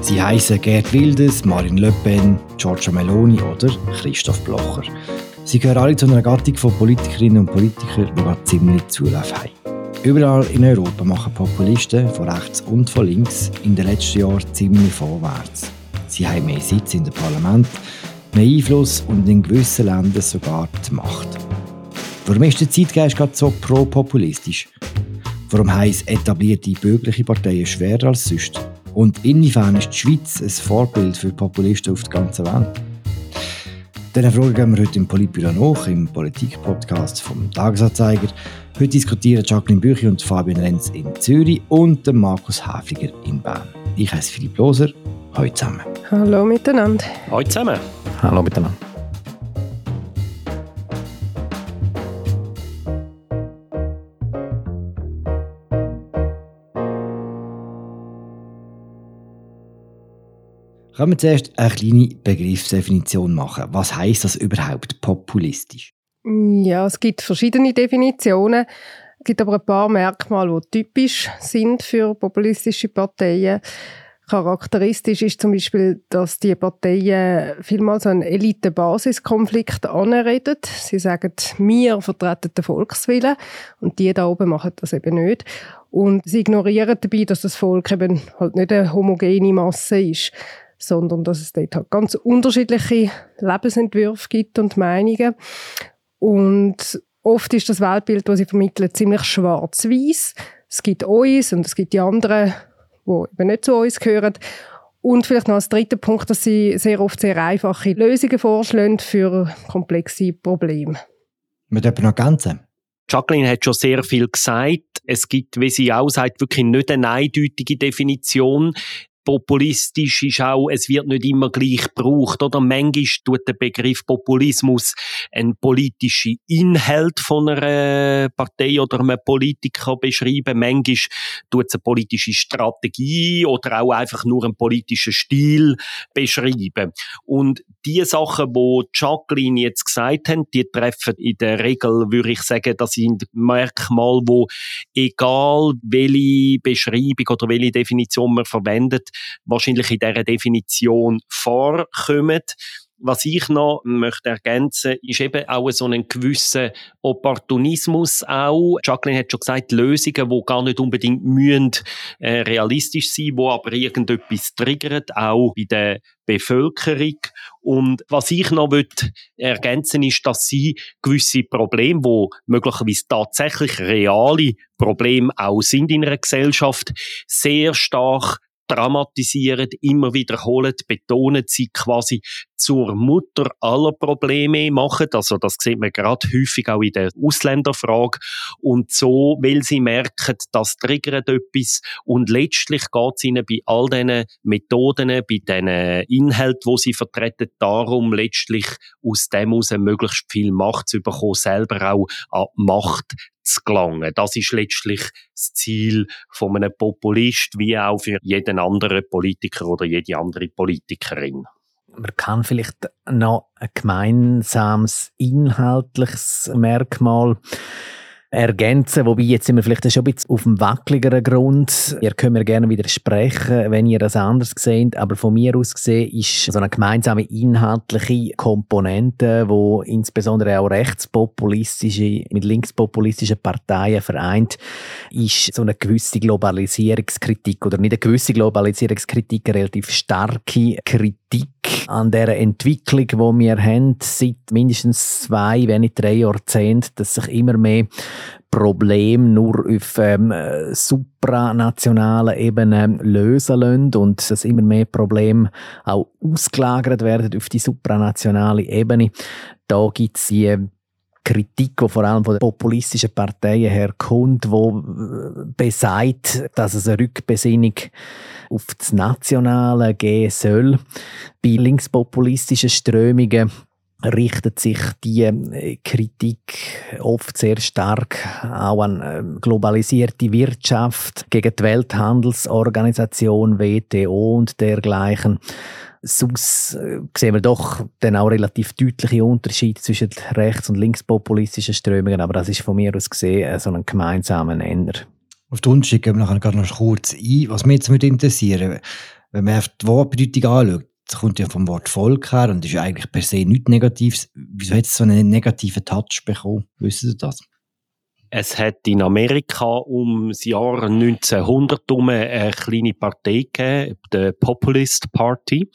Sie heissen Geert Wilders, Marine Le Pen, Giorgia Meloni oder Christoph Blocher. Sie gehören alle zu einer Gattung von Politikerinnen und Politikern, die gerade ziemlich Zulauf haben. Überall in Europa machen Populisten von rechts und von links in den letzten Jahren ziemlich vorwärts. Sie haben mehr Sitz in den Parlament, mehr Einfluss und in gewissen Ländern sogar die Macht. Warum ist der Zeitgeist gerade so pro-populistisch? Warum haben es etablierte bürgerliche Parteien schwerer als sonst? Und inwiefern ist die Schweiz ein Vorbild für Populisten auf der ganzen Welt? Diese Frage gehen wir heute im Politbüro nach, im Politik-Podcast vom Tagesanzeiger. Heute diskutieren Jacqueline Büchi und Fabian Renz in Zürich und Markus Häfliger in Bern. Ich heiße Philipp Loser. Hallo zusammen. Hallo miteinander. Hallo zusammen. Hallo miteinander. Können wir zuerst eine kleine Begriffsdefinition machen. Was heisst das überhaupt populistisch? Ja, es gibt verschiedene Definitionen. Es gibt aber ein paar Merkmale, die typisch sind für populistische Parteien. Charakteristisch ist zum Beispiel, dass die Parteien vielmals einen Elite-Basis-Konflikt anreden. Sie sagen, wir vertreten den Volkswillen und die da oben machen das eben nicht. Und sie ignorieren dabei, dass das Volk eben halt nicht eine homogene Masse ist, sondern dass es dort halt ganz unterschiedliche Lebensentwürfe gibt und Meinungen. Und oft ist das Weltbild, das sie vermitteln, ziemlich schwarz-weiß. Es gibt uns und es gibt die anderen, die eben nicht zu uns gehören. Und vielleicht noch als dritter Punkt, dass sie sehr oft sehr einfache Lösungen vorschlagen für komplexe Probleme. Mit jemandem noch ergänzen? Jacqueline hat schon sehr viel gesagt. Es gibt, wie sie auch sagt, wirklich nicht eine eindeutige Definition. Populistisch ist auch, es wird nicht immer gleich gebraucht, oder? Manchmal tut der Begriff Populismus einen politischen Inhalt von einer Partei oder einem Politiker beschreiben. Manchmal tut es eine politische Strategie oder auch einfach nur einen politischen Stil beschreiben. Und die Sachen, die Jacqueline jetzt gesagt hat, die treffen in der Regel, würde ich sagen, das sind Merkmale, wo egal welche Beschreibung oder welche Definition man verwendet, wahrscheinlich in dieser Definition vorkommen. Was ich noch möchte ergänzen, ist eben auch so ein gewisser Opportunismus auch. Jacqueline hat schon gesagt, Lösungen, die gar nicht unbedingt realistisch sein müssen, die aber irgendetwas triggern, auch bei der Bevölkerung. Und was ich noch ergänzen will, ist, dass sie gewisse Probleme, die möglicherweise tatsächlich reale Probleme auch sind in einer Gesellschaft, sehr stark dramatisieren, immer wiederholen, betonen, sie quasi zur Mutter aller Probleme machen. Also das sieht man gerade häufig auch in der Ausländerfrage. Und so, weil sie merken, das triggert etwas. Und letztlich geht es ihnen bei all diesen Methoden, bei diesen Inhalten, die sie vertreten, darum, letztlich aus dem heraus möglichst viel Macht zu bekommen, selber auch an Macht zu gelangen. Das ist letztlich das Ziel von einem Populist, wie auch für jeden anderen Politiker oder jede andere Politikerin. Man kann vielleicht noch ein gemeinsames inhaltliches Merkmal ergänzen, wobei jetzt sind wir vielleicht schon ein bisschen auf dem wackeligeren Grund. Ihr könnt mir gerne widersprechen, wenn ihr das anders seht, aber von mir aus gesehen ist so eine gemeinsame inhaltliche Komponente, wo insbesondere auch rechtspopulistische mit linkspopulistischen Parteien vereint, ist so eine gewisse Globalisierungskritik oder nicht eine gewisse Globalisierungskritik, eine relativ starke Kritik an der Entwicklung, die wir haben, seit mindestens 2, wenn nicht 3 Jahrzehnten, dass sich immer mehr Probleme nur auf supranationaler Ebene lösen lassen und dass immer mehr Probleme auch ausgelagert werden auf die supranationale Ebene. Da gibt es die Kritik, die vor allem von den populistischen Parteien herkommt, die besagt, dass es eine Rückbesinnung auf das Nationale geben soll. Bei linkspopulistischen Strömungen richtet sich die Kritik oft sehr stark auch an globalisierte Wirtschaft, gegen die Welthandelsorganisation, WTO und dergleichen. Sonst sehen wir doch dann auch relativ deutliche Unterschiede zwischen rechts- und linkspopulistischen Strömungen, aber das ist von mir aus gesehen so ein gemeinsamer Nenner. Auf die Unterschiede gehen wir nachher noch kurz ein. Was mich jetzt interessieren würde, Wenn man die Wortbedeutung anschaut, das kommt ja vom Wort Volk her und ist ja eigentlich per se nichts Negatives. Wieso hat es so einen negativen Touch bekommen? Wissen Sie das? Es hat in Amerika um das Jahr 1900 herum eine kleine Partei gegeben, die Populist Party,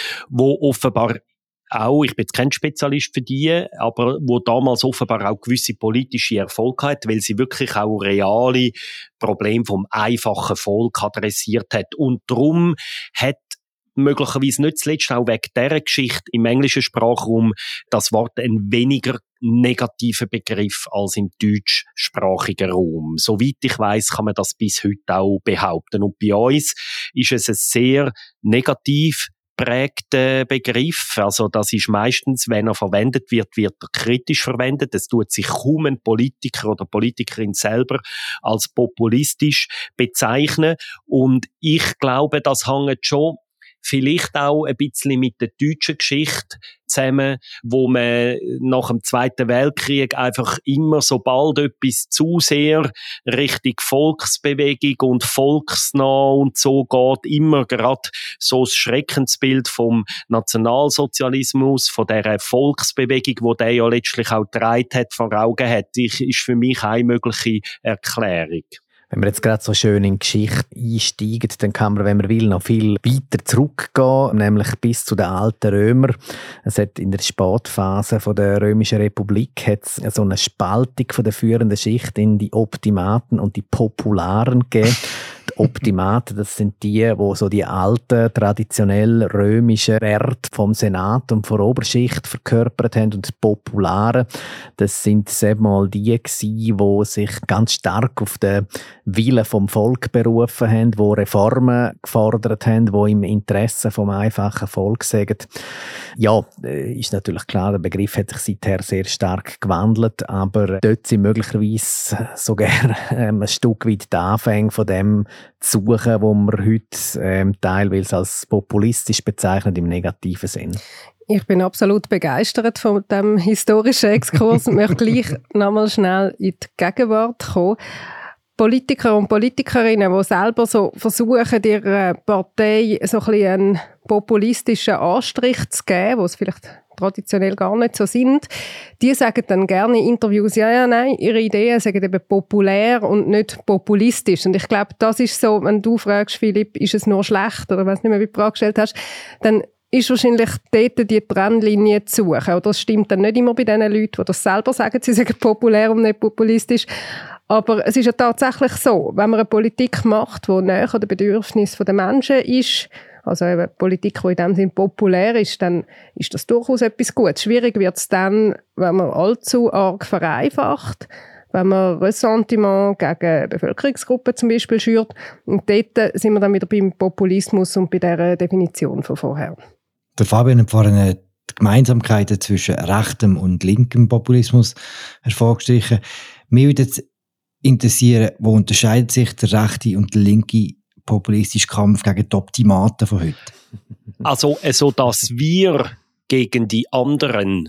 wo offenbar auch, ich bin jetzt kein Spezialist für die, aber wo damals offenbar auch gewisse politische Erfolg hat, weil sie wirklich auch reale Probleme vom einfachen Volk adressiert hat. Und darum hat möglicherweise nicht zuletzt auch wegen dieser Geschichte im englischen Sprachraum das Wort ein weniger negativer Begriff als im deutschsprachigen Raum. Soweit ich weiss, kann man das bis heute auch behaupten. Und bei uns ist es ein sehr negativ prägter Begriff. Also das ist meistens, wenn er verwendet wird, wird er kritisch verwendet. Es tut sich kaum ein Politiker oder Politikerin selber als populistisch bezeichnen. Und ich glaube, das hängt schon vielleicht auch ein bisschen mit der deutschen Geschichte zusammen, wo man nach dem Zweiten Weltkrieg einfach immer, sobald etwas zu sehr Richtung Volksbewegung und volksnah und so geht, immer gerade so das Schreckensbild vom Nationalsozialismus, von dieser Volksbewegung, wo der ja letztlich auch getragen hat, vor Augen hat, ist für mich eine mögliche Erklärung. Wenn wir jetzt gerade so schön in die Geschichte einsteigen, dann kann man, wenn man will, noch viel weiter zurückgehen, nämlich bis zu den alten Römern. Es hat in der Spätphase der Römischen Republik hat's so eine Spaltung von der führenden Schicht in die Optimaten und die Popularen gegeben. Die Optimaten, das sind die so die alten, traditionell römischen Werte vom Senat und von der Oberschicht verkörpert haben. Und die Popularen, das sind mal die gewesen, die sich ganz stark auf den Willen vom Volk berufen haben, die Reformen gefordert haben, die im Interesse vom einfachen Volk sagen. Ja, ist natürlich klar, der Begriff hat sich seither sehr stark gewandelt, aber dort sind möglicherweise sogar ein Stück weit die Anfänge von dem zu suchen, wo wir heute teilweise als populistisch bezeichnen, im negativen Sinn. Ich bin absolut begeistert von dem historischen Exkurs und möchte gleich nochmal schnell in die Gegenwart kommen. Politiker und Politikerinnen, die selber so versuchen, ihrer Partei so ein bisschen einen populistischen Anstrich zu geben, wo es vielleicht traditionell gar nicht so sind, die sagen dann gerne in Interviews, nein, ihre Ideen sagen eben populär und nicht populistisch. Und ich glaube, das ist so, wenn du fragst, Philipp, ist es nur schlecht, oder weiss nicht mehr, wie du die Frage gestellt hast, dann ist wahrscheinlich dort die Trennlinie zu suchen. Oder das stimmt dann nicht immer bei den Leuten, die das selber sagen, sie sagen populär und nicht populistisch. Aber es ist ja tatsächlich so, wenn man eine Politik macht, die näher an den Bedürfnissen der Menschen ist, also eine Politik, die in dem Sinne populär ist, dann ist das durchaus etwas Gutes. Schwierig wird es dann, wenn man allzu arg vereinfacht, wenn man Ressentiment gegen Bevölkerungsgruppen zum Beispiel schürt. Und dort sind wir dann wieder beim Populismus und bei dieser Definition von vorher. Der Fabian hat vorhin die Gemeinsamkeiten zwischen rechtem und linkem Populismus hervorgestrichen. Mich würde jetzt interessieren, wo unterscheidet sich der rechte und der linke populistische Kampf gegen die Optimaten von heute? Also dass wir gegen die anderen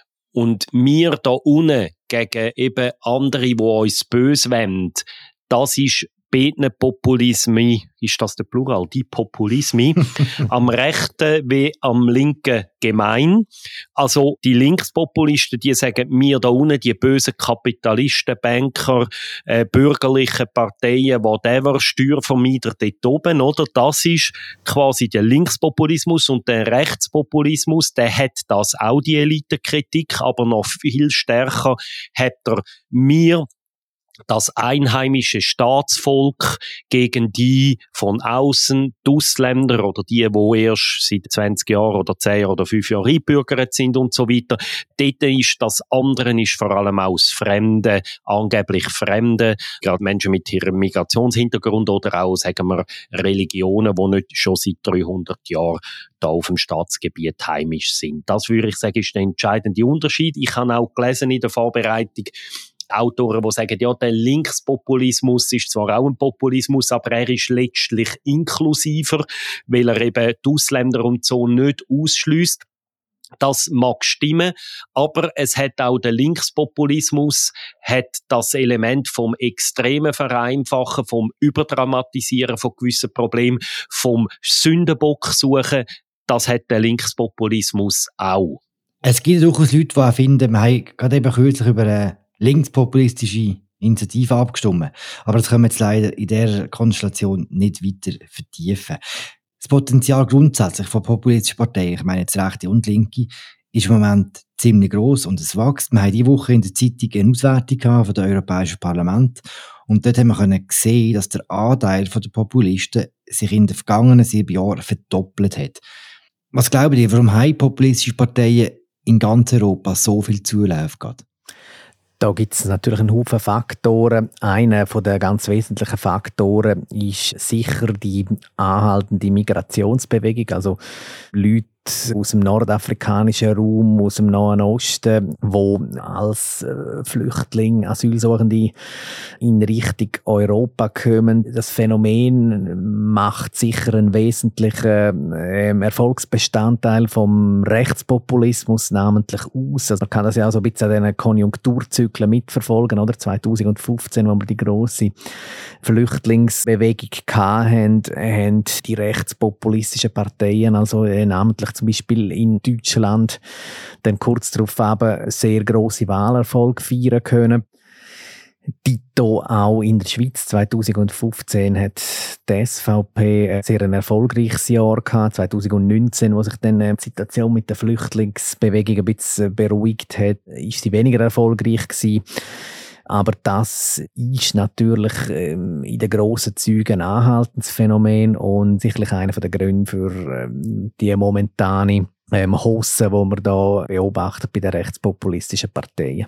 und wir da unten gegen eben andere, die uns böse wollen, das ist beiden Populismi, ist das der Plural, die Populismi, am rechten wie am linken gemein. Also die Linkspopulisten, die sagen, wir da unten, die bösen Kapitalisten, Banker, bürgerliche Parteien, whatever, Steuervermeider dort oben, oder? Das ist quasi der Linkspopulismus, und der Rechtspopulismus, der hat das auch, die Elitenkritik, aber noch viel stärker hat er mir das einheimische Staatsvolk gegen die von außen, die Ausländer oder die erst seit 20 Jahren oder 10 Jahren oder 5 Jahren eingebürgert sind und so weiter. Dort ist das andere ist vor allem aus Fremden, angeblich Fremden, gerade Menschen mit ihrem Migrationshintergrund oder auch, sagen wir, Religionen, die nicht schon seit 300 Jahren da auf dem Staatsgebiet heimisch sind. Das würde ich sagen, ist der entscheidende Unterschied. Ich habe auch gelesen in der Vorbereitung, Autoren, die sagen, ja, der Linkspopulismus ist zwar auch ein Populismus, aber er ist letztlich inklusiver, weil er eben die Ausländer und so nicht ausschliesst. Das mag stimmen, aber es hat auch der Linkspopulismus, hat das Element vom extremen Vereinfachen, vom Überdramatisieren von gewissen Problemen, vom Sündenbock suchen, das hat der Linkspopulismus auch. Es gibt durchaus Leute, die auch finden, wir haben gerade eben kürzlich über eine linkspopulistische Initiative abgestimmt. Aber das können wir jetzt leider in dieser Konstellation nicht weiter vertiefen. Das Potenzial grundsätzlich von populistischen Parteien, ich meine jetzt Rechte und Linke, ist im Moment ziemlich gross und es wächst. Wir haben diese Woche in der Zeitung eine Auswertung von dem Europäischen Parlament und dort haben wir gesehen, dass der Anteil der Populisten sich in den vergangenen 7 Jahren verdoppelt hat. Was glauben ihr, warum haben populistische Parteien in ganz Europa so viel Zulauf gehabt? Da gibt es natürlich einen Haufen Faktoren. Einer der ganz wesentlichen Faktoren ist sicher die anhaltende Migrationsbewegung. Also Leute aus dem nordafrikanischen Raum, aus dem Nahen Osten, die als Flüchtlinge, Asylsuchende in Richtung Europa kommen. Das Phänomen macht sicher einen wesentlichen Erfolgsbestandteil vom Rechtspopulismus namentlich aus. Also man kann das ja auch so ein bisschen an diesen Konjunkturzyklen mitverfolgen, oder? 2015, wo wir die grosse Flüchtlingsbewegung hatten, haben die rechtspopulistischen Parteien, also namentlich zum Beispiel in Deutschland, dann kurz darauf eben sehr grosse Wahlerfolge feiern können. Dito auch in der Schweiz 2015 hat die SVP ein sehr erfolgreiches Jahr gehabt. 2019, wo sich dann die Situation mit der Flüchtlingsbewegung ein bisschen beruhigt hat, ist sie weniger erfolgreich gewesen. Aber das ist natürlich in den grossen Zügen ein anhaltendes Phänomen und sicherlich einer der Gründe für die momentane Hosse, die man da beobachtet bei den rechtspopulistischen Parteien.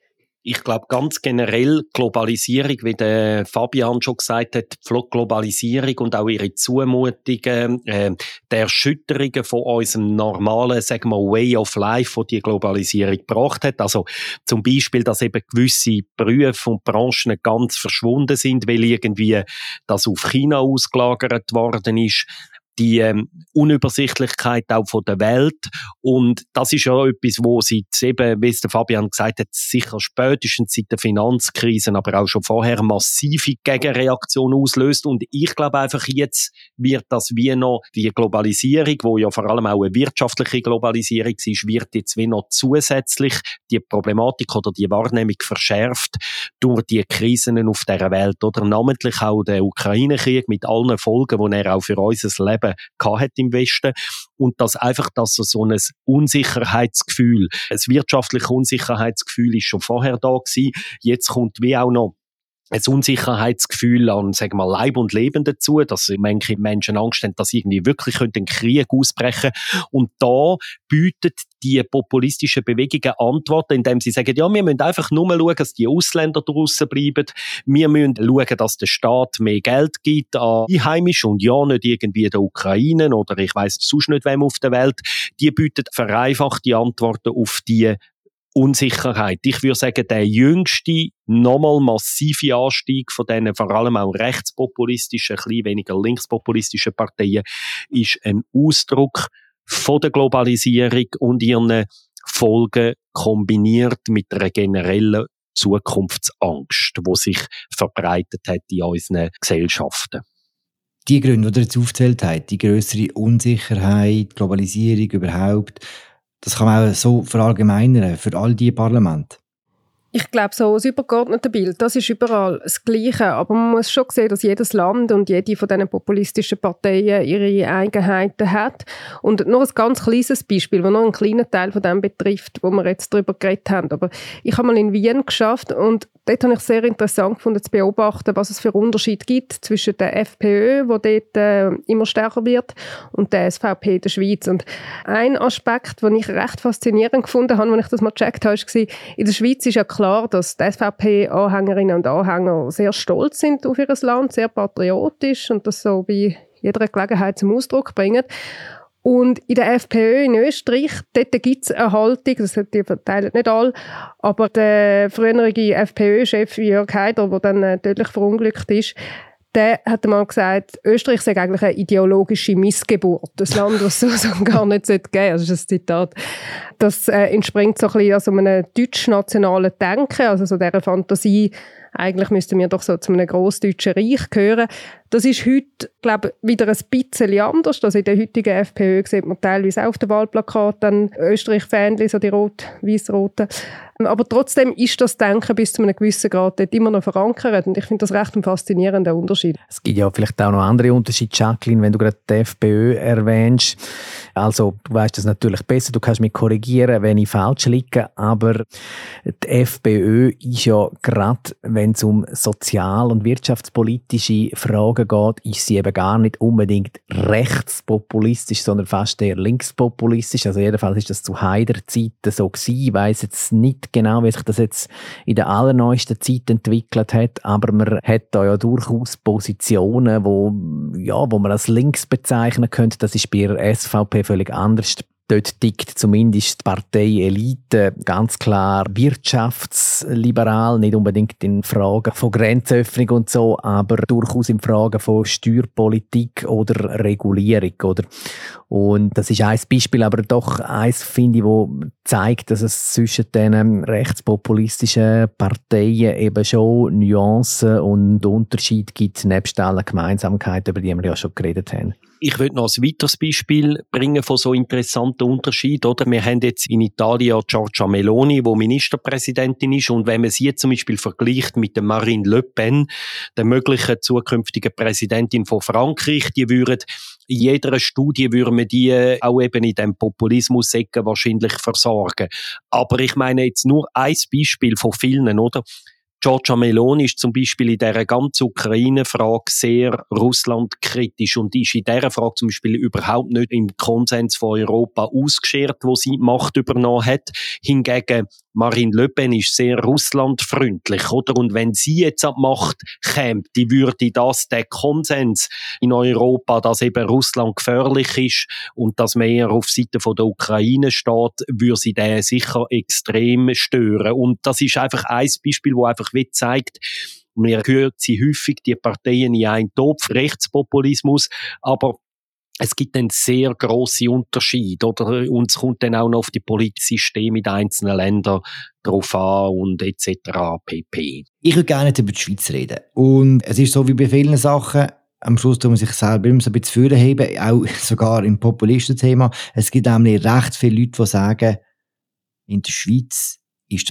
Ich glaube ganz generell Globalisierung, wie der Fabian schon gesagt hat, die Globalisierung und auch ihre Zumutungen, die Erschütterungen von unserem normalen, sagen wir, Way of Life, die Globalisierung gebracht hat. Also zum Beispiel, dass eben gewisse Berufe und Branchen ganz verschwunden sind, weil irgendwie das auf China ausgelagert worden ist. Die Unübersichtlichkeit auch von der Welt. Und das ist ja etwas, wo seit eben, wie es der Fabian gesagt hat, sicher spätestens seit der Finanzkrise, aber auch schon vorher massive Gegenreaktionen auslöst. Und ich glaube einfach, jetzt wird das wie noch die Globalisierung, wo ja vor allem auch eine wirtschaftliche Globalisierung ist, wird jetzt wie noch zusätzlich die Problematik oder die Wahrnehmung verschärft durch die Krisen auf dieser Welt. Oder namentlich auch der Ukraine-Krieg mit allen Folgen, die er auch für unser Leben hat im Westen. Und dass so ein Unsicherheitsgefühl, ein wirtschaftliches Unsicherheitsgefühl ist schon vorher da gewesen. Jetzt kommt wie auch noch ein Unsicherheitsgefühl an, sagen wir, Leib und Leben dazu, dass manche Menschen Angst haben, dass irgendwie wirklich ein Krieg ausbrechen könnte. Und da bietet die populistischen Bewegungen Antworten, indem sie sagen, ja, wir müssen einfach nur schauen, dass die Ausländer draussen bleiben. Wir müssen schauen, dass der Staat mehr Geld gibt an Einheimischen und ja, nicht irgendwie der Ukraine oder ich weiss sonst nicht wem auf der Welt. Die bieten vereinfachte Antworten auf die Unsicherheit. Ich würde sagen, der jüngste, nochmal massive Anstieg von diesen vor allem auch rechtspopulistischen, ein bisschen weniger linkspopulistischen Parteien ist ein Ausdruck von der Globalisierung und ihren Folgen kombiniert mit einer generellen Zukunftsangst, die sich verbreitet hat in unseren Gesellschaften. Die Gründe, die ihr jetzt aufgezählt habt, die grössere Unsicherheit, Globalisierung überhaupt, das kann man auch so verallgemeinern für all diese Parlamente. Ich glaube, so das übergeordnete Bild, das ist überall das Gleiche. Aber man muss schon sehen, dass jedes Land und jede von diesen populistischen Parteien ihre Eigenheiten hat. Und nur ein ganz kleines Beispiel, das nur einen kleinen Teil von dem betrifft, wo wir jetzt darüber geredet haben. Aber ich habe mal in Wien geschafft und dort habe ich sehr interessant gefunden zu beobachten, was es für Unterschiede gibt zwischen der FPÖ, die dort immer stärker wird, und der SVP in der Schweiz. Und ein Aspekt, den ich recht faszinierend gefunden habe, als ich das mal gecheckt habe, war, in der Schweiz ist ja klar, dass die SVP-Anhängerinnen und Anhänger sehr stolz sind auf ihr Land, sehr patriotisch und das so bei jeder Gelegenheit zum Ausdruck bringen. Und in der FPÖ in Österreich, dort gibt es eine Haltung, das verteilen nicht alle, aber der frühere FPÖ-Chef Jörg Haider, der dann tödlich verunglückt ist, Der hat einmal gesagt, Österreich sei eigentlich eine ideologische Missgeburt. Das Land, das es so gar nicht geben sollte. Das ist ein Zitat. Das entspringt so ein bisschen aus einem deutsch-nationalen Denken, also so dieser Fantasie, eigentlich müssten wir doch so zu einem grossdeutschen Reich gehören. Das ist heute, glaube ich, wieder ein bisschen anders. Also in der heutigen FPÖ sieht man teilweise auch auf den Wahlplakaten Österreich-Fähnchen, so die weiß-roten. Aber trotzdem ist das Denken bis zu einem gewissen Grad dort immer noch verankert. Und ich finde das recht ein faszinierender Unterschied. Es gibt ja vielleicht auch noch andere Unterschiede, Jacqueline, wenn du gerade die FPÖ erwähnst. Also, du weißt das natürlich besser, du kannst mich korrigieren, wenn ich falsch liege, aber die FPÖ ist ja gerade, wenn es um sozial- und wirtschaftspolitische Fragen geht, ist sie eben gar nicht unbedingt rechtspopulistisch, sondern fast eher linkspopulistisch. Also jedenfalls ist das zu Haider-Zeiten so gewesen. Ich weiss jetzt nicht genau, wie sich das jetzt in der allerneuesten Zeit entwickelt hat, aber man hat da ja durchaus Positionen, wo man als links bezeichnen könnte. Das ist bei der SVP völlig anders. Dort tickt zumindest die Parteielite ganz klar wirtschaftsliberal, nicht unbedingt in Fragen von Grenzöffnung und so, aber durchaus in Fragen von Steuerpolitik oder Regulierung, oder? Und das ist ein Beispiel, aber doch eins, finde ich, wo zeigt, dass es zwischen diesen rechtspopulistischen Parteien eben schon Nuancen und Unterschiede gibt, nebst allen Gemeinsamkeiten, über die wir ja schon geredet haben. Ich würde noch ein weiteres Beispiel bringen von so interessanten Unterschieden. Oder? Wir haben jetzt in Italien Giorgia Meloni, die Ministerpräsidentin ist. Und wenn man sie zum Beispiel vergleicht mit der Marine Le Pen, der möglichen zukünftigen Präsidentin von Frankreich, die würden in jeder Studie würden wir die auch eben in dem Populismus-Ecke wahrscheinlich versorgen. Aber ich meine jetzt nur ein Beispiel von vielen, oder? Giorgia Meloni ist zum Beispiel in dieser ganzen Ukraine-Frage sehr russlandkritisch und ist in dieser Frage zum Beispiel überhaupt nicht im Konsens von Europa ausgeschert, wo sie die Macht übernommen hat. Hingegen Marine Le Pen ist sehr russlandfreundlich, oder? Und wenn sie jetzt an die Macht käme, die würde das, der Konsens in Europa, dass eben Russland gefährlich ist und dass man eher auf Seite von der Ukraine steht, würde sie den sicher extrem stören. Und das ist einfach ein Beispiel, wo einfach wie zeigt, man hört sie häufig, die Parteien in einen Topf, Rechtspopulismus, aber es gibt dann sehr grosse Unterschiede, oder? Und es kommt dann auch noch auf die politischen Systeme in den einzelnen Ländern drauf an und etc. pp. Ich würde gerne nicht über die Schweiz reden. Und es ist so wie bei vielen Sachen, am Schluss tun wir sich selber immer so ein bisschen vorheben, auch sogar im Populistenthema. Es gibt nämlich recht viele Leute, die sagen, in der Schweiz ist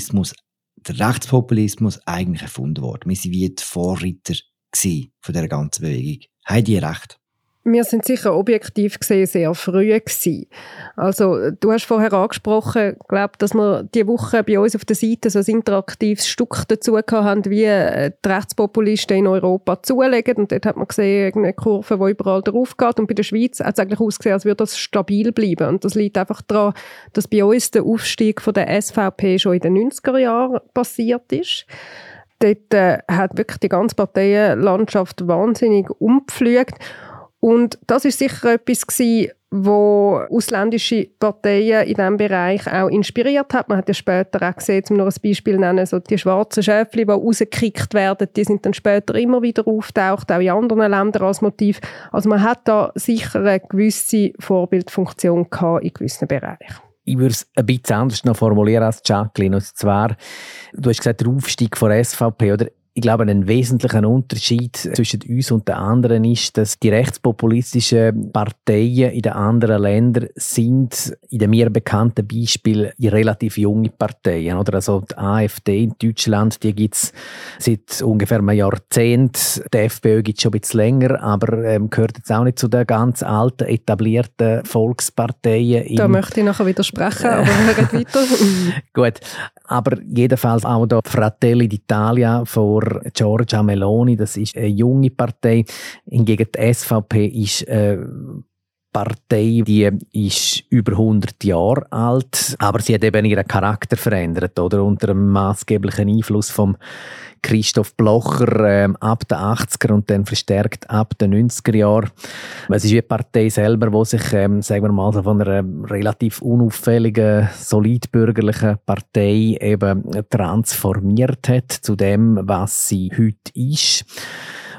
der Rechtspopulismus eigentlich erfunden worden. Wir waren wie die Vorreiter von dieser ganzen Bewegung. Haben die recht? Wir sind sicher objektiv gesehen sehr früh gewesen. Also, du hast vorher angesprochen, glaube, dass wir diese Woche bei uns auf der Seite so ein interaktives Stück dazu haben, wie die Rechtspopulisten in Europa zulegen. Und dort hat man gesehen, eine Kurve, die überall drauf geht. Und bei der Schweiz hat es eigentlich ausgesehen, als würde das stabil bleiben. Und das liegt einfach daran, dass bei uns der Aufstieg von der SVP schon in den 90er Jahren passiert ist. Dort hat wirklich die ganze Parteienlandschaft wahnsinnig umgepflügt. Und das ist sicher etwas gewesen, wo ausländische Parteien in diesem Bereich auch inspiriert hat. Man hat ja später auch gesehen, um noch ein Beispiel zu nennen, so die schwarzen Schäfchen, die rausgekickt werden, die sind dann später immer wieder auftaucht, auch in anderen Ländern als Motiv. Also man hat da sicher eine gewisse Vorbildfunktion gehabt in gewissen Bereichen. Ich würde es ein bisschen anders noch formulieren als Jacqueline. Und zwar, du hast gesagt, der Aufstieg von SVP, oder? Ich glaube, ein wesentlicher Unterschied zwischen uns und den anderen ist, dass die rechtspopulistischen Parteien in den anderen Ländern sind, in den mir bekannten Beispielen, relativ junge Parteien. Oder? Also die AfD in Deutschland, die gibt es seit ungefähr einem Jahrzehnt. Die FPÖ gibt es schon ein bisschen länger, aber gehört jetzt auch nicht zu den ganz alten, etablierten Volksparteien. Da möchte ich nachher widersprechen, aber hört weiter. Gut, aber jedenfalls auch da Fratelli d'Italia vor Giorgia Meloni, das ist eine junge Partei. Hingegen die SVP ist eine Partei, die ist über 100 Jahre alt, aber sie hat eben ihren Charakter verändert, oder? Unter dem maßgeblichen Einfluss von Christoph Blocher ab den 80er und dann verstärkt ab den 90er Jahren. Es ist wie die Partei selber, die sich, sagen wir mal, so von einer relativ unauffälligen, solidbürgerlichen Partei eben transformiert hat zu dem, was sie heute ist.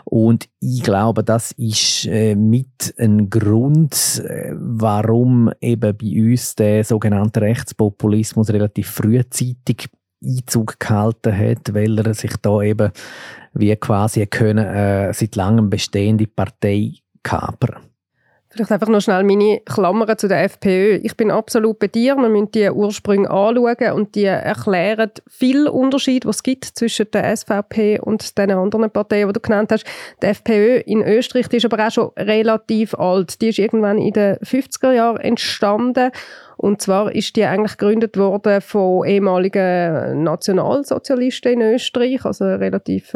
Und ich glaube, das ist mit ein Grund, warum eben bei uns der sogenannte Rechtspopulismus relativ frühzeitig Einzug gehalten hat, weil er sich da eben wie quasi seit langem bestehende Partei kapern. Vielleicht einfach noch schnell meine Klammern zu der FPÖ. Ich bin absolut bei dir. Wir müssen die Ursprünge anschauen und die erklären viel Unterschied, was es gibt zwischen der SVP und den anderen Parteien, die du genannt hast. Die FPÖ in Österreich, die ist aber auch schon relativ alt. Die ist irgendwann in den 50er Jahren entstanden. Und zwar ist die eigentlich gegründet worden von ehemaligen Nationalsozialisten in Österreich, also relativ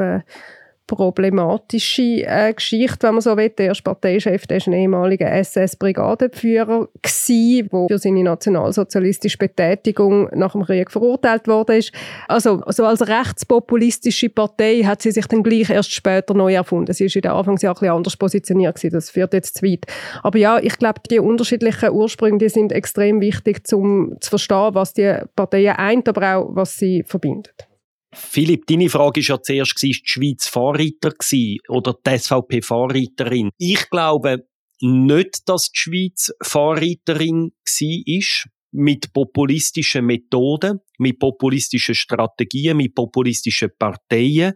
problematische Geschichte, wenn man so will. Der erste Parteichef, der war ein ehemaliger SS-Brigadenführer, der für seine nationalsozialistische Betätigung nach dem Krieg verurteilt wurde. Also als rechtspopulistische Partei hat sie sich dann gleich erst später neu erfunden. Sie war in den Anfangsjahren ein bisschen anders positioniert gewesen. Das führt jetzt zu weit. Aber ja, ich glaube, die unterschiedlichen Ursprünge, die sind extrem wichtig, um zu verstehen, was die Parteien eint, aber auch, was sie verbindet. Philipp, deine Frage war ja zuerst, war die Schweiz Vorreiter oder die SVP Vorreiterin? Ich glaube nicht, dass die Schweiz Vorreiterin war mit populistischen Methoden, mit populistischen Strategien, mit populistischen Parteien.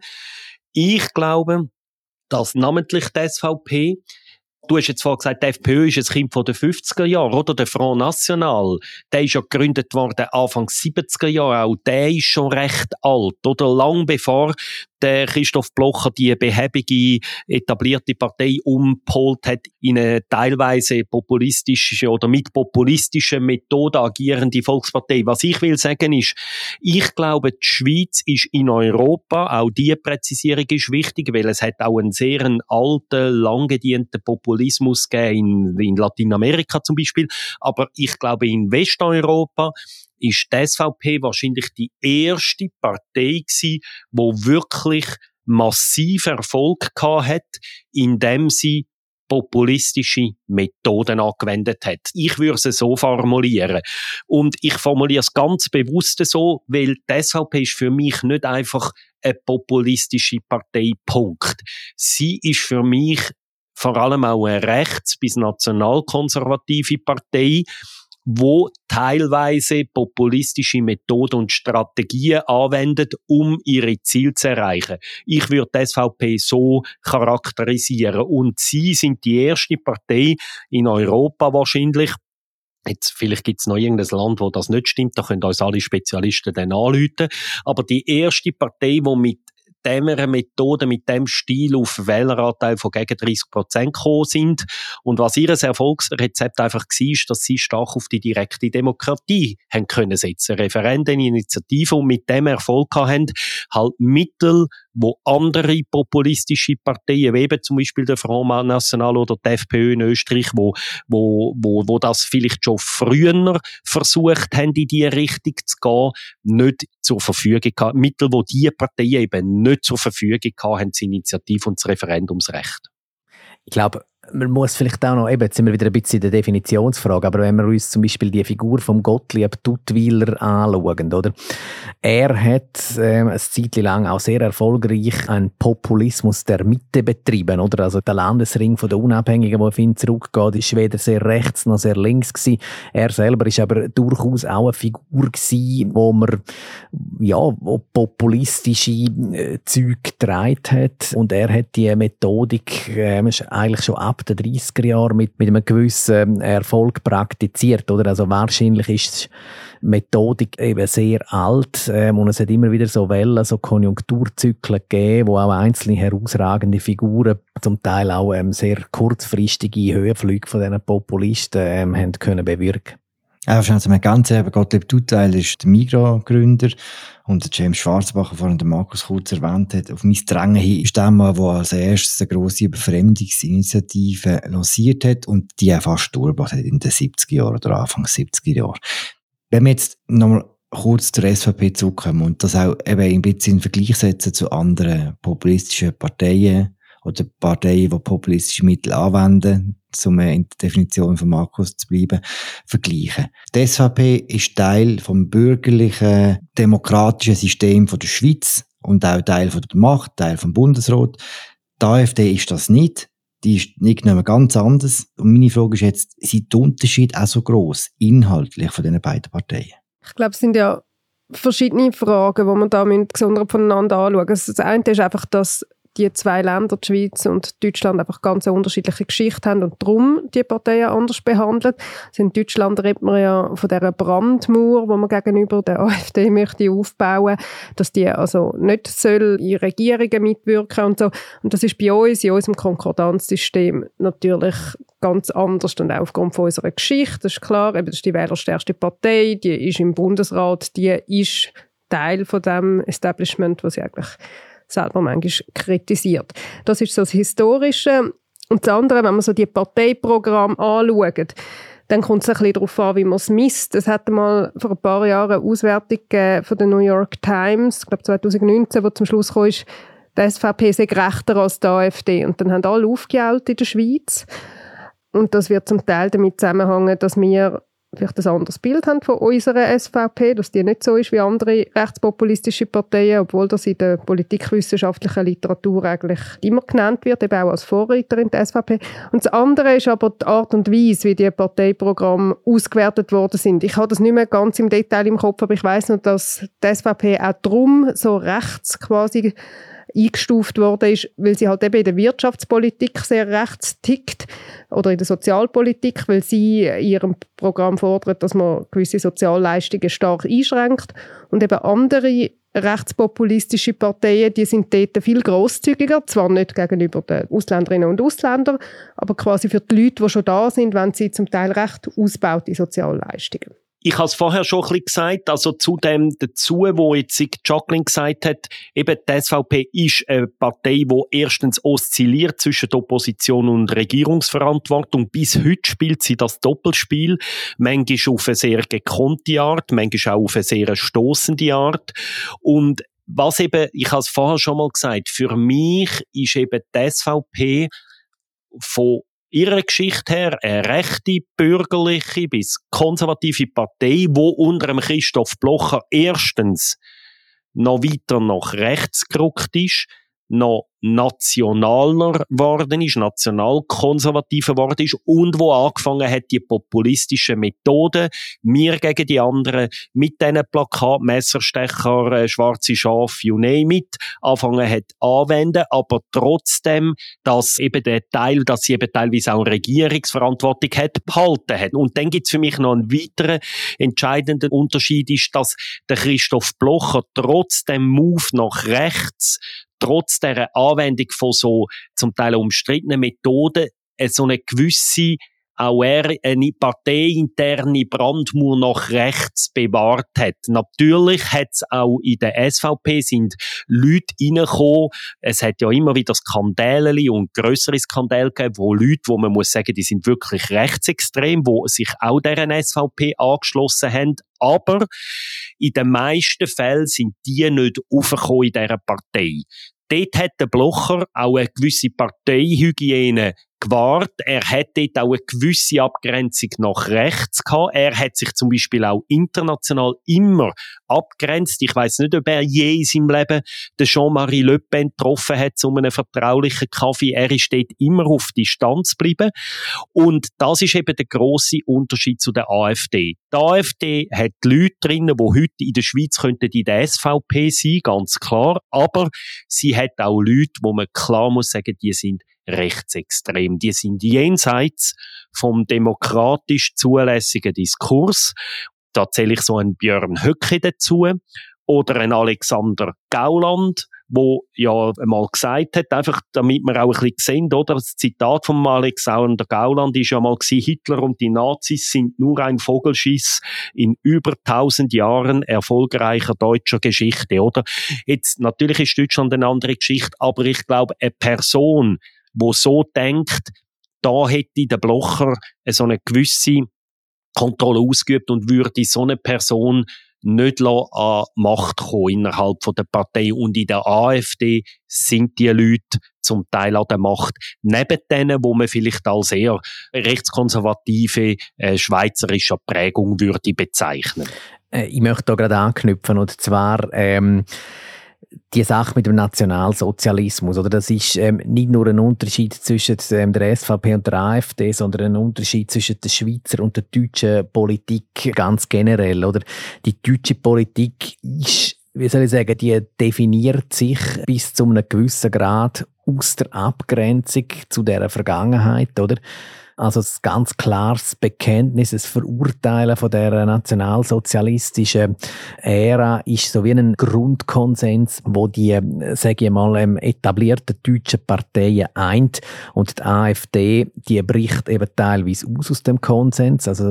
Ich glaube, dass namentlich die SVP, du hast jetzt vorhin gesagt, die FPÖ ist ein Kind von den 50er Jahren, oder? Der Front National, der ist ja gegründet worden Anfang 70er Jahre, auch der ist schon recht alt, oder? Lang bevor der Christoph Blocher die behäbige, etablierte Partei umgeholt hat in eine teilweise populistische oder mit populistischen Methoden agierende Volkspartei. Was ich will sagen ist, ich glaube, die Schweiz ist in Europa, auch diese Präzisierung ist wichtig, weil es hat auch einen sehr alten, lang gedienten Populismus gegeben, in Lateinamerika zum Beispiel. Aber ich glaube, in Westeuropa ist die SVP wahrscheinlich die erste Partei gewesen, die wirklich massiv Erfolg gehabt hat, indem sie populistische Methoden angewendet hat. Ich würde es so formulieren. Und ich formuliere es ganz bewusst so, weil die SVP ist für mich nicht einfach eine populistische Partei, Punkt. Sie ist für mich vor allem auch eine rechts- bis nationalkonservative Partei, wo teilweise populistische Methoden und Strategien anwendet, um ihre Ziele zu erreichen. Ich würde die SVP so charakterisieren. Und sie sind die erste Partei in Europa wahrscheinlich. Jetzt, vielleicht gibt es noch irgendein Land, wo das nicht stimmt, da können uns alle Spezialisten dann anrufen. Aber die erste Partei, die mit dieser Methode, mit dem Stil auf Wähleranteil von gegen 30% gekommen sind. Und was ihr Erfolgsrezept einfach war, ist, dass sie stark auf die direkte Demokratie haben können setzen. Referenden, Initiativen und mit dem Erfolg haben, halt Mittel, wo andere populistische Parteien, wie eben zum Beispiel der Front National oder die FPÖ in Österreich, wo das vielleicht schon früher versucht haben, in diese Richtung zu gehen, nicht zur Verfügung haben. Mittel, wo diese Parteien eben nicht zur Verfügung haben, das Initiativ- und das Referendumsrecht. Ich glaube, man muss vielleicht auch noch, jetzt sind wir wieder ein bisschen in der Definitionsfrage, aber wenn wir uns zum Beispiel die Figur von Gottlieb Duttweiler anschauen, oder? Er hat eine Zeit lang auch sehr erfolgreich einen Populismus der Mitte betrieben, oder? Also der Landesring von der Unabhängigen, der auf ihn zurückgeht, ist weder sehr rechts noch sehr links gewesen. Er selber ist aber durchaus auch eine Figur gewesen, wo populistische Züge getragen hat, und er hat die Methodik eigentlich schon ab den 30er Jahren mit einem gewissen Erfolg praktiziert, oder? Also wahrscheinlich ist die Methodik eben sehr alt, und es hat immer wieder so Wellen, so Konjunkturzyklen gegeben, wo auch einzelne herausragende Figuren, zum Teil auch sehr kurzfristige Höhenflüge von diesen Populisten haben können bewirken. Wahrscheinlich Gottlieb Duttweiler ist der Migros-Gründer und der James Schwarzbacher, vorhin der Markus kurz erwähnt hat. Auf mein Drängen hin ist der Mann, der als erstes eine grosse Überfremdungsinitiative lanciert hat und die auch fast durchgebracht hat in den 70er Jahren oder Anfang 70er Jahren. Wenn wir jetzt nochmal kurz zur SVP zurückkommen und das auch eben ein bisschen in Vergleich setzen zu anderen populistischen Parteien oder Parteien, die populistische Mittel anwenden, um in der Definition von Markus zu bleiben, vergleichen. Die SVP ist Teil vom bürgerlichen, demokratischen System von der Schweiz und auch Teil von der Macht, Teil vom Bundesrat. Die AfD ist das nicht. Die ist nicht nur ganz anders. Und meine Frage ist jetzt, sind die Unterschiede auch so gross, inhaltlich von diesen beiden Parteien? Ich glaube, es sind ja verschiedene Fragen, die man da gesondert voneinander anschauen müssen. Das eine ist einfach, dass die zwei Länder, die Schweiz und Deutschland, einfach ganz eine unterschiedliche Geschichte haben und darum die Parteien anders behandelt. Also in Deutschland redet man ja von dieser Brandmauer, die man gegenüber der AfD möchte aufbauen, dass die also nicht soll in Regierungen mitwirken und so. Und das ist bei uns, in unserem Konkordanzsystem natürlich ganz anders und auch aufgrund von unserer Geschichte. Das ist klar, eben, das ist die wählerstärkste Partei, die ist im Bundesrat, die ist Teil von dem Establishment, was sie eigentlich selber manchmal kritisiert. Das ist so das Historische. Und das andere, wenn man so die Parteiprogramme anschaut, dann kommt es ein bisschen darauf an, wie man es misst. Es hat mal vor ein paar Jahren eine Auswertung von der New York Times, ich glaube 2019, wo zum Schluss kam, ist, die SVP sei gerechter als die AfD. Und dann haben alle aufgejault in der Schweiz. Und das wird zum Teil damit zusammenhängen, dass wir vielleicht ein anderes Bild haben von unserer SVP, dass die nicht so ist wie andere rechtspopulistische Parteien, obwohl das in der politikwissenschaftlichen Literatur eigentlich immer genannt wird, eben auch als Vorreiterin der SVP. Und das andere ist aber die Art und Weise, wie die Parteiprogramme ausgewertet worden sind. Ich habe das nicht mehr ganz im Detail im Kopf, aber ich weiss noch, dass die SVP auch darum so rechts quasi eingestuft worden ist, weil sie halt eben in der Wirtschaftspolitik sehr rechts tickt oder in der Sozialpolitik, weil sie in ihrem Programm fordert, dass man gewisse Sozialleistungen stark einschränkt. Und eben andere rechtspopulistische Parteien, die sind dort viel grosszügiger, zwar nicht gegenüber den Ausländerinnen und Ausländern, aber quasi für die Leute, die schon da sind, wenn sie zum Teil recht ausbaute Sozialleistungen. Ich habe es vorher schon ein bisschen gesagt, also zu dem dazu, wo jetzt Jacqueline gesagt hat, eben die SVP ist eine Partei, die erstens oszilliert zwischen der Opposition und Regierungsverantwortung. Bis heute spielt sie das Doppelspiel, manchmal auf eine sehr gekonnte Art, manchmal auch auf eine sehr stossende Art. Und was eben, ich habe es vorher schon mal gesagt, für mich ist eben die SVP von ihrer Geschichte her eine rechte, bürgerliche bis konservative Partei, die unter dem Christoph Blocher erstens noch weiter nach rechts gerückt ist, noch nationaler geworden ist, nationalkonservativer geworden ist und wo angefangen hat, die populistischen Methoden, wir gegen die anderen, mit diesen Plakaten, Messerstecher, schwarze Schafe, you name it, angefangen hat anwenden, aber trotzdem, dass eben dass sie eben teilweise auch Regierungsverantwortung hat, behalten hat. Und dann gibt's für mich noch einen weiteren entscheidenden Unterschied, ist, dass der Christoph Blocher trotz dem Move nach rechts, trotz dieser Anwendung von so zum Teil umstrittenen Methoden, so eine gewisse, auch er eine parteiinterne Brandmauer nach rechts bewahrt hat. Natürlich hat es auch in der SVP sind Leute reingekommen. Es hat ja immer wieder Skandale und grössere Skandale gegeben, wo Leute, wo man muss sagen, die sind wirklich rechtsextrem, wo sich auch deren SVP angeschlossen haben. Aber in den meisten Fällen sind die nicht aufgekommen in dieser Partei. Dort hat der Blocher auch eine gewisse Parteihygiene gewahrt. Er hat dort auch eine gewisse Abgrenzung nach rechts gehabt. Er hat sich zum Beispiel auch international immer abgrenzt. Ich weiss nicht, ob er je in seinem Leben den Jean-Marie Le Pen getroffen hat zu einem vertraulichen Kaffee. Er ist dort immer auf Distanz geblieben. Und das ist eben der grosse Unterschied zu der AfD. Die AfD hat Leute drinnen, die heute in der Schweiz könnten in der SVP sein, ganz klar. Aber sie hat auch Leute, wo man klar muss sagen, die sind rechtsextrem. Die sind jenseits vom demokratisch zulässigen Diskurs. Da zähle ich so einen Björn Höcke dazu oder einen Alexander Gauland, wo ja einmal gesagt hat, einfach damit wir auch ein bisschen sehen, oder? Das Zitat von Alexander Gauland ist ja mal gewesen, Hitler und die Nazis sind nur ein Vogelschiss in über 1000 Jahren erfolgreicher deutscher Geschichte, oder? Jetzt, natürlich ist Deutschland eine andere Geschichte, aber ich glaube, eine Person, die so denkt, da hätte der Blocher so eine gewisse Kontrolle ausgeübt und würde so eine Person nicht an Macht kommen innerhalb der Partei. Und in der AfD sind die Leute zum Teil an der Macht. Neben denen, wo man vielleicht als eher rechtskonservative schweizerischer Prägung würde bezeichnen. Ich möchte da gerade anknüpfen, und zwar die Sache mit dem Nationalsozialismus, oder? Das ist nicht nur ein Unterschied zwischen der SVP und der AfD, sondern ein Unterschied zwischen der Schweizer und der deutschen Politik ganz generell, oder? Die deutsche Politik ist, wie soll ich sagen, die definiert sich bis zu einem gewissen Grad aus der Abgrenzung zu dieser Vergangenheit, oder? Also ein ganz klares Bekenntnis, ein Verurteilen von der nationalsozialistischen Ära ist so wie ein Grundkonsens, wo die, sage ich mal, etablierten deutschen Parteien eint. Und die AfD, die bricht eben teilweise aus dem Konsens. Also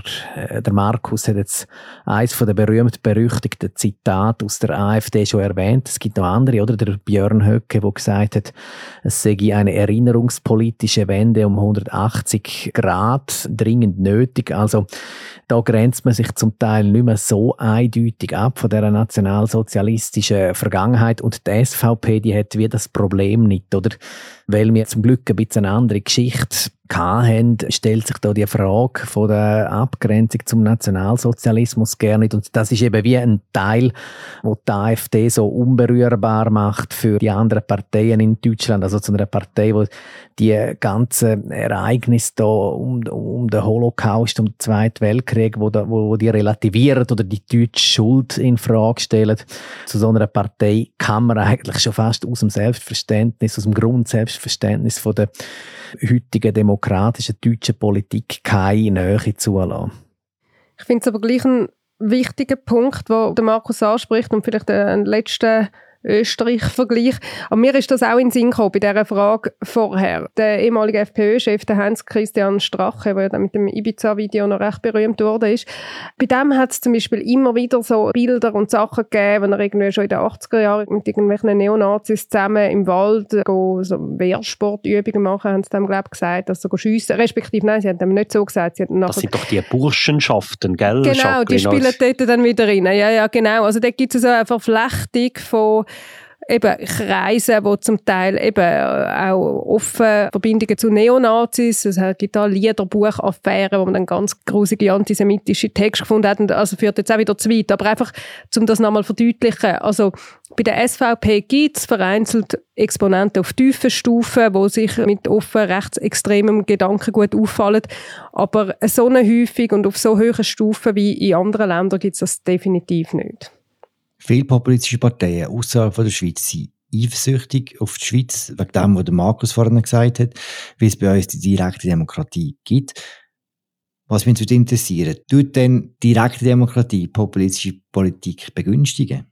der Markus hat jetzt eines von den berühmt-berüchtigten Zitate aus der AfD schon erwähnt. Es gibt noch andere, oder? Der Björn Höcke, der gesagt hat, es sei eine erinnerungspolitische Wende um 180 Grad dringend nötig. Also da grenzt man sich zum Teil nicht mehr so eindeutig ab von dieser nationalsozialistischen Vergangenheit. Und die SVP, die hat wie das Problem nicht, oder? Weil wir zum Glück ein bisschen eine andere Geschichte hatten, stellt sich da die Frage von der Abgrenzung zum Nationalsozialismus gerne nicht. Und das ist eben wie ein Teil, wo die AfD so unberührbar macht für die anderen Parteien in Deutschland. Also zu einer Partei, wo die ganzen Ereignisse da um den Holocaust, um den Zweiten Weltkrieg, wo die relativieren oder die deutsche Schuld in Frage stellen. Zu so einer Partei kann man eigentlich schon fast aus dem Selbstverständnis, aus dem Grundselbstverständnis von der heutigen demokratischen deutschen Politik keine Nähe zulassen. Ich finde es aber gleich ein wichtiger Punkt, den der Markus anspricht und vielleicht einen letzten Österreich-Vergleich. Aber mir ist das auch in den Sinn gekommen bei dieser Frage vorher. Der ehemalige FPÖ-Chef, der Hans-Christian Strache, der dann mit dem Ibiza-Video noch recht berühmt wurde, bei dem hat es zum Beispiel immer wieder so Bilder und Sachen gegeben, wenn er irgendwie schon in den 80er Jahren mit irgendwelchen Neonazis zusammen im Wald so Wehrsportübungen machen, haben sie dem, glaube ich, gesagt, dass sie schiessen. Respektive, nein, sie haben dem nicht so gesagt. Sie das sind doch die Burschenschaften, gell? Genau, Jacqueline, die spielen dort dann wieder rein. Ja, genau. Also da gibt es so eine Verflechtung von eben Kreise, die zum Teil eben auch offen Verbindungen zu Neonazis, es gibt da Liederbuchaffären, wo man dann ganz grusige antisemitische Texte gefunden hat, und also führt jetzt auch wieder zu weit, aber einfach, um das nochmal zu verdeutlichen, also bei der SVP gibt es vereinzelt Exponenten auf tiefen Stufen, die sich mit offen rechtsextremem Gedankengut auffallen, aber so eine Häufung und auf so hohen Stufen wie in anderen Ländern gibt es das definitiv nicht. Viele populistische Parteien außerhalb der Schweiz sind eifersüchtig auf die Schweiz, wegen dem, was der Markus vorhin gesagt hat, wie es bei uns die direkte Demokratie gibt. Was mich interessiert, tut denn direkte Demokratie populistische Politik begünstigen?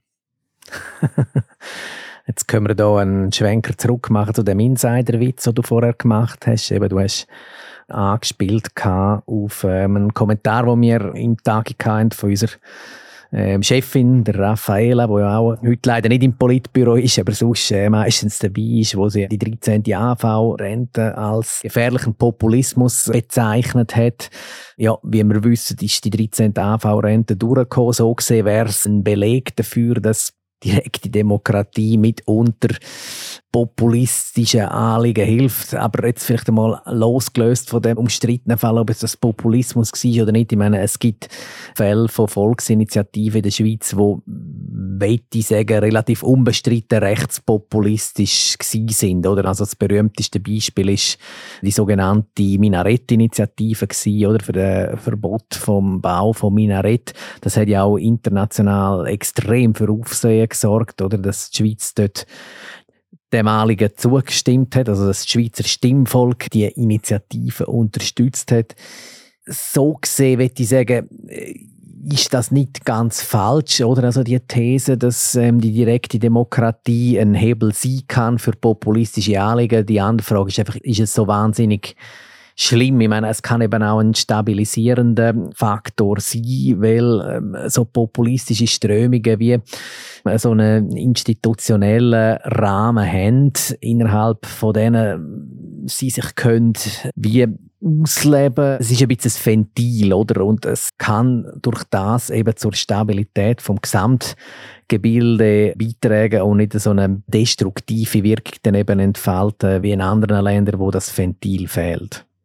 Jetzt können wir hier einen Schwenker zurück machen zu dem Insider-Witz, den du vorher gemacht hast. Eben, du hast angespielt auf einen Kommentar, den wir im Tag hatten von unserer Chefin, der Raffaela, die ja auch heute leider nicht im Politbüro ist, aber sonst meistens dabei ist, wo sie die 13. AV-Rente als gefährlichen Populismus bezeichnet hat. Ja, wie wir wissen, ist die 13. AV-Rente durchgekommen. So gesehen wäre es ein Beleg dafür, dass direkte Demokratie mitunter populistischen Anliegen hilft. Aber jetzt vielleicht einmal losgelöst von dem umstrittenen Fall, ob es das Populismus war oder nicht. Ich meine, es gibt Fälle von Volksinitiativen in der Schweiz, die, ich sagen, relativ unbestritten rechtspopulistisch gewesen sind. Oder? Also das berühmteste Beispiel ist die sogenannte Minarett-Initiative gewesen, oder? Für das Verbot vom Bau von Minarett. Das hat ja auch international extrem für Aufsehen gesorgt, oder? Dass die Schweiz dort dem Anliegen zugestimmt hat, also dass das Schweizer Stimmvolk die Initiative unterstützt hat. So gesehen würde ich sagen, ist das nicht ganz falsch, oder? Also die These, dass die direkte Demokratie ein Hebel sein kann für populistische Anliegen. Die andere Frage ist einfach, ist es so wahnsinnig schlimm? Ich meine, es kann eben auch ein stabilisierender Faktor sein, weil so populistische Strömungen wie so einen institutionellen Rahmen haben, innerhalb von denen sie sich können wie ausleben. Es ist ein bisschen ein Ventil, oder? Und es kann durch das eben zur Stabilität vom Gesamtgebilde beitragen und nicht so eine destruktive Wirkung dann eben entfalten wie in anderen Ländern, wo das Ventil fehlt.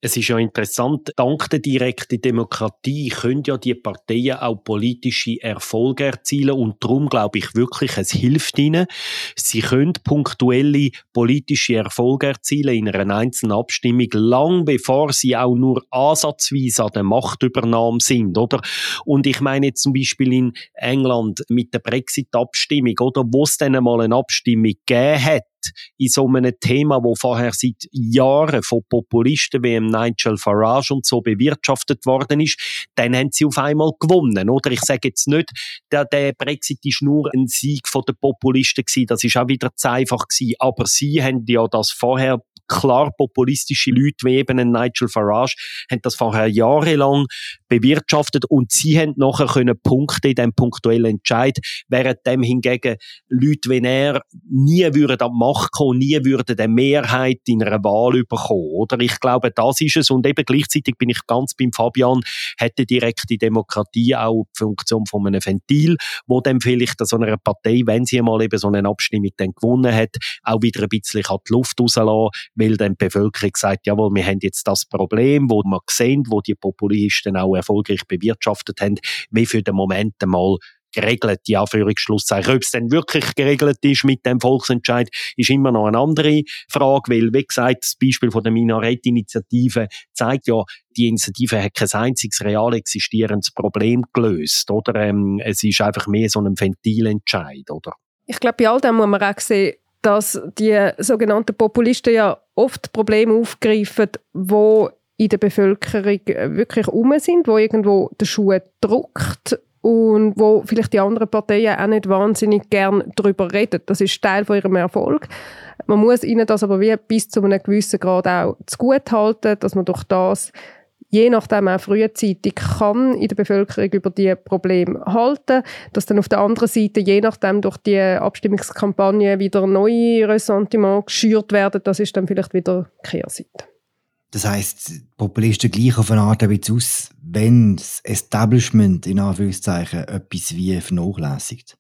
Es ist ja interessant, dank der direkten Demokratie können ja die Parteien auch politische Erfolge erzielen und darum glaube ich wirklich, es hilft ihnen. Sie können punktuelle politische Erfolge erzielen in einer einzelnen Abstimmung, lang bevor sie auch nur ansatzweise an der Machtübernahme sind, oder? Und ich meine jetzt zum Beispiel in England mit der Brexit-Abstimmung, oder? Wo es dann einmal eine Abstimmung gegeben hat, in so einem Thema, wo vorher seit Jahren von Populisten wie Nigel Farage und so bewirtschaftet worden ist, dann haben sie auf einmal gewonnen, oder? Ich sage jetzt nicht, der Brexit ist nur ein Sieg von den Populisten gewesen, das ist auch wieder zu einfach gewesen, aber sie haben ja das vorher klar populistische Leute wie eben ein Nigel Farage haben das vorher jahrelang bewirtschaftet und sie haben nachher können Punkte in diesem punktuellen Entscheid, während dem hingegen Leute wie er nie würden an die Macht kommen, nie würden eine Mehrheit in einer Wahl bekommen, oder? Ich glaube, das ist es und eben gleichzeitig bin ich ganz beim Fabian, hätte direkte Demokratie auch die Funktion von einem Ventil, wo dann vielleicht so einer Partei, wenn sie mal eben so eine Abstimmung dann gewonnen hat, auch wieder ein bisschen die Luft rauslassen, weil dann die Bevölkerung sagt, jawohl, wir haben jetzt das Problem, wo wir sehen, wo die Populisten auch erfolgreich bewirtschaftet haben, wie für den Moment einmal geregelt, die Anführungsschlusszeichen. Ob es denn wirklich geregelt ist mit dem Volksentscheid, ist immer noch eine andere Frage, weil, wie gesagt, das Beispiel von der Minarett-Initiative zeigt ja, die Initiative hat kein einziges real existierendes Problem gelöst, oder? Es ist einfach mehr so ein Ventilentscheid, oder? Ich glaube, bei all dem muss man auch sehen, dass die sogenannten Populisten ja oft Probleme aufgreifen, die in der Bevölkerung wirklich sind, wo irgendwo der Schuh drückt und wo vielleicht die anderen Parteien auch nicht wahnsinnig gern darüber reden. Das ist Teil von ihrem Erfolg. Man muss ihnen das aber wie bis zu einem gewissen Grad auch zugutehalten, dass man durch das je nachdem auch frühzeitig kann in der Bevölkerung über die Probleme halten, dass dann auf der anderen Seite je nachdem durch die Abstimmungskampagne wieder neue Ressentiments geschürt werden, das ist dann vielleicht wieder die Kehrseite. Das heisst, Populisten gleich auf eine Art ein aus, wenn das Establishment in Anführungszeichen etwas wie vernachlässigt.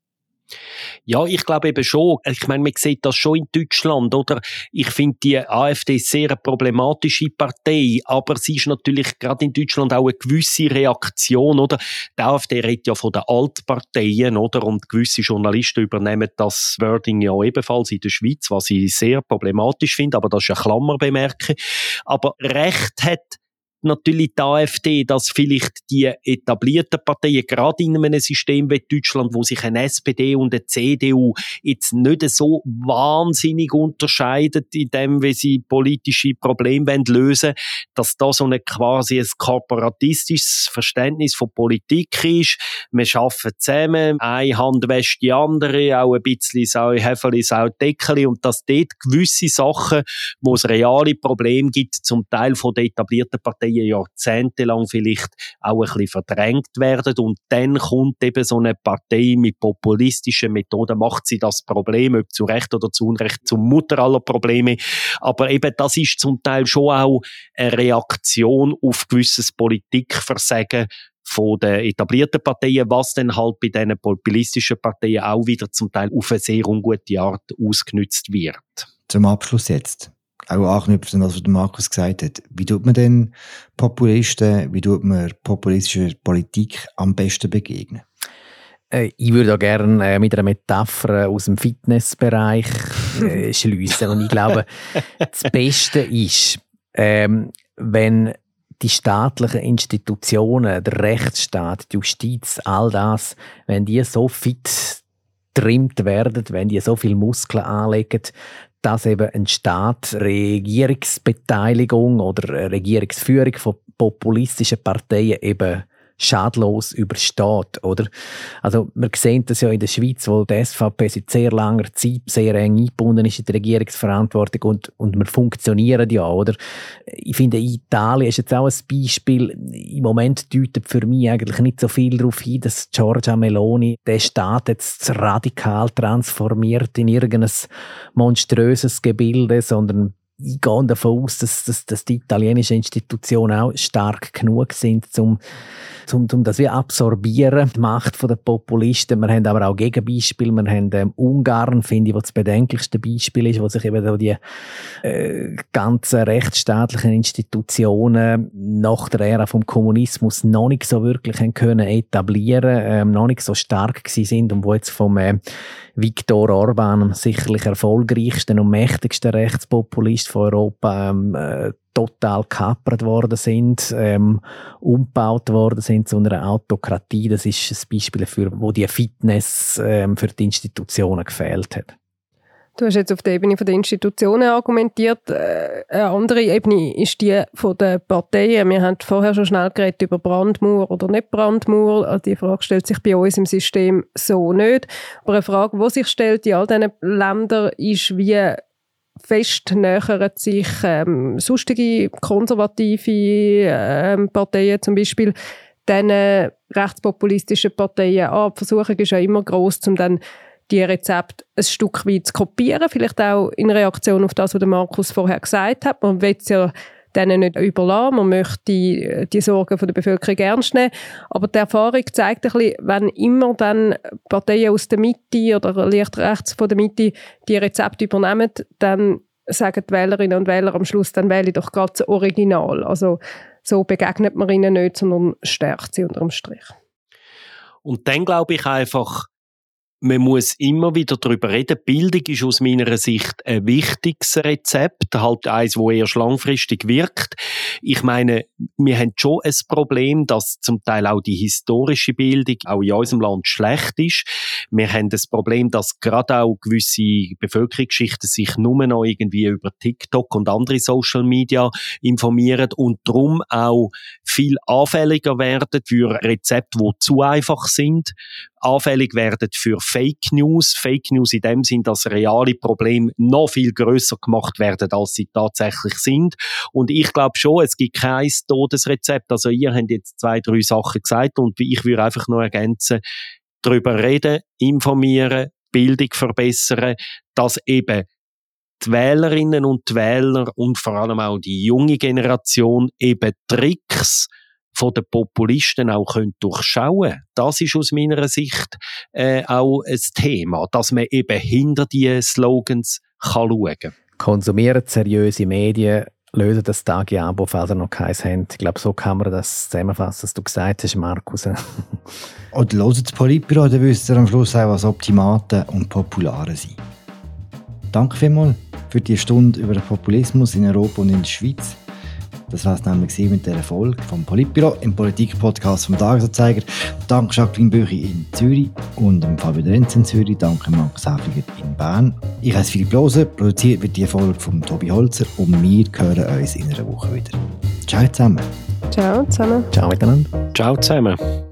Ja, ich glaube eben schon. Ich meine, man sieht das schon in Deutschland, oder? Ich finde die AfD sehr eine problematische Partei, aber sie ist natürlich gerade in Deutschland auch eine gewisse Reaktion, oder? Die AfD redet ja von den Altparteien, oder? Und gewisse Journalisten übernehmen das Wording ja ebenfalls in der Schweiz, was ich sehr problematisch finde, aber das ist eine Klammerbemerkung. Aber Recht hat natürlich die AfD, dass vielleicht die etablierten Parteien, gerade in einem System wie Deutschland, wo sich eine SPD und eine CDU jetzt nicht so wahnsinnig unterscheiden in dem, wie sie politische Probleme lösen wollen, dass da so quasi ein korporatistisches Verständnis von Politik ist. Wir arbeiten zusammen, eine Hand wäscht die andere, auch ein bisschen Häferli, Deckeli, und dass dort gewisse Sachen, wo es reale Probleme gibt, zum Teil von den etablierten Parteien jahrzehntelang vielleicht auch ein bisschen verdrängt werden und dann kommt eben so eine Partei mit populistischen Methoden, macht sie das Problem, ob zu Recht oder zu Unrecht, zum Mutter aller Probleme, aber eben das ist zum Teil schon auch eine Reaktion auf gewisses Politikversagen von den etablierten Parteien, was dann halt bei diesen populistischen Parteien auch wieder zum Teil auf eine sehr ungute Art ausgenutzt wird. Zum Abschluss jetzt. Auch anknüpfen an das, was Markus gesagt hat. Wie tut man denn Populisten, wie tut man populistischer Politik am besten begegnen? Ich würde auch gerne mit einer Metapher aus dem Fitnessbereich schliessen. Und ich glaube, das Beste ist, wenn die staatlichen Institutionen, der Rechtsstaat, die Justiz, all das, wenn die so fit trimmt werden, wenn die so viel Muskeln anlegen, dass eben ein Staat Regierungsbeteiligung oder Regierungsführung von populistischen Parteien eben schadlos übersteht, oder? Also, wir sehen das ja in der Schweiz, wo die SVP seit sehr langer Zeit sehr eng eingebunden ist in die Regierungsverantwortung und wir funktionieren ja, oder? Ich finde, Italien ist jetzt auch ein Beispiel. Im Moment deutet für mich eigentlich nicht so viel darauf hin, dass Giorgia Meloni den Staat jetzt radikal transformiert in irgendein monströses Gebilde, sondern gehe davon aus, dass die italienischen Institutionen auch stark genug sind, um das wie absorbieren, die Macht der Populisten. Wir haben aber auch Gegenbeispiele. Wir haben Ungarn, finde ich, wo das bedenklichste Beispiel ist, wo sich eben die ganzen rechtsstaatlichen Institutionen nach der Ära vom Kommunismus noch nicht so wirklich können etablieren, noch nicht so stark gewesen sind und wo jetzt vom Viktor Orbán, sicherlich erfolgreichsten und mächtigsten Rechtspopulist von Europa, total gekappert worden sind, umgebaut worden sind zu einer Autokratie. Das ist ein Beispiel dafür, wo die Fitness für die Institutionen gefehlt hat. Du hast jetzt auf der Ebene der Institutionen argumentiert. Eine andere Ebene ist die von den Parteien. Wir haben vorher schon schnell geredet über Brandmauer oder nicht Brandmauer. Also die Frage stellt sich bei uns im System so nicht. Aber eine Frage, die sich stellt in all diesen Ländern, ist, wie fest nähern sich sonstige konservative Parteien zum Beispiel diesen rechtspopulistischen Parteien an. Die Versuchung ist ja immer gross, um dann die Rezepte ein Stück weit zu kopieren, vielleicht auch in Reaktion auf das, was Markus vorher gesagt hat. Man will es ja denen nicht überlassen, man möchte die Sorgen der Bevölkerung ernst nehmen. Aber die Erfahrung zeigt ein bisschen, wenn immer dann Parteien aus der Mitte oder leicht rechts von der Mitte die Rezepte übernehmen, dann sagen die Wählerinnen und Wähler am Schluss, dann wähle ich doch gerade das Original. Also so begegnet man ihnen nicht, sondern stärkt sie unterm Strich. Und dann glaube ich einfach, man muss immer wieder darüber reden. Bildung ist aus meiner Sicht ein wichtiges Rezept, halt eins, das erst langfristig wirkt. Ich meine, wir haben schon ein Problem, dass zum Teil auch die historische Bildung auch in unserem Land schlecht ist. Wir haben das Problem, dass gerade auch gewisse Bevölkerungsschichten sich nur noch irgendwie über TikTok und andere Social Media informieren und darum auch viel anfälliger werden für Rezepte, die zu einfach sind, anfällig werden für Fake News. Fake News in dem Sinn, dass reale Probleme noch viel grösser gemacht werden, als sie tatsächlich sind. Und ich glaube schon, es gibt kein Todesrezept. Also ihr habt jetzt 2, 3 Sachen gesagt und ich würde einfach noch ergänzen, darüber reden, informieren, Bildung verbessern, dass eben die Wählerinnen und die Wähler und vor allem auch die junge Generation eben Tricks von den Populisten auch durchschauen können. Das ist aus meiner Sicht auch ein Thema, dass man eben hinter die Slogans schauen kann. Konsumieren seriöse Medien, lösen das Tagi-Abo, falls ihr noch keins habt. Ich glaube, so kann man das zusammenfassen, was du gesagt hast, Markus. Oder hört das Politbüro, dann wisst ihr am Schluss auch, was Optimaten und Populare sind. Danke vielmals für die Stunde über den Populismus in Europa und in der Schweiz. Das war es nämlich mit der Folge vom Politbüro im Politik-Podcast vom Tagesanzeiger. Danke Jacqueline Büchi in Zürich und Fabio Renz in Zürich. Danke Markus Häfiger in Bern. Ich heiße Philipp Lose, produziert wird die Folge von Tobi Holzer und wir hören uns in einer Woche wieder. Ciao zusammen. Ciao zusammen. Ciao miteinander. Ciao zusammen.